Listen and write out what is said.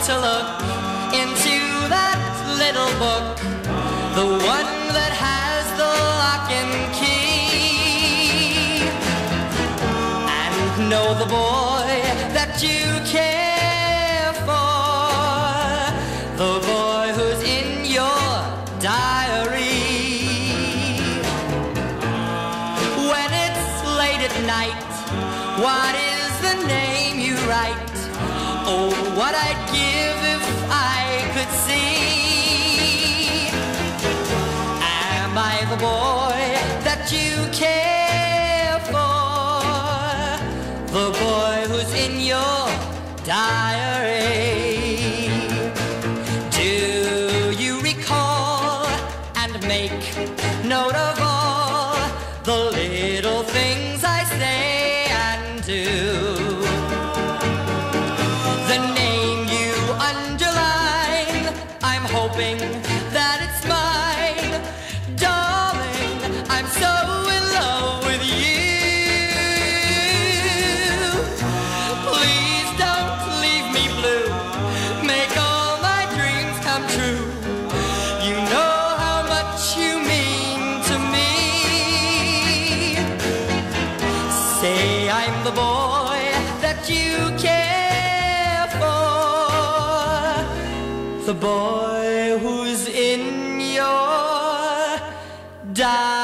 to look into that little book, the one that has the lock and key, and know the boy that you care for, the boy who's in your diary. When it's late at night, what is the name you write? Oh, what I'd give if I could see. Am I the boy that you care for, the boy who's in your diary? Do you recall and make note of all the little things I say and do? The name you underline, I'm hoping that it's mine. Darling, I'm so in love with you. Please don't leave me blue, make all my dreams come true. You know how much you mean to me. Say I'm the boy that you care for, the boy who's in your diary.